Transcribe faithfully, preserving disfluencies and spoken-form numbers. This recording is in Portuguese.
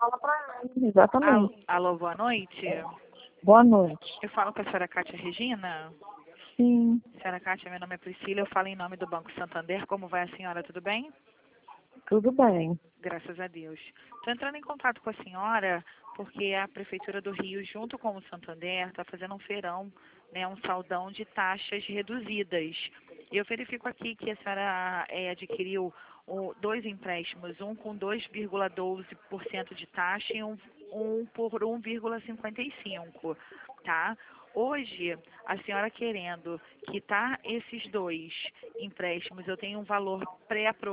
fala para ele, Alô, exatamente. alô, boa noite. Boa noite. Eu falo com a senhora Cátia Regina. Sim, Senhora Cátia, meu nome é Priscila, eu falo em nome do Banco Santander. Como vai a senhora, tudo bem? tudo bem. Graças a Deus. Estou entrando em contato com a senhora porque a Prefeitura do Rio, junto com o Santander, está fazendo um feirão, né, um saldão de taxas reduzidas. Eu verifico aqui que a senhora eh, adquiriu o- dois empréstimos, um com dois vírgula doze por cento de taxa e um, um por um vírgula cinquenta e cinco por cento, tá? Hoje, a senhora querendo quitar esses dois empréstimos, eu tenho um valor pré-aprovado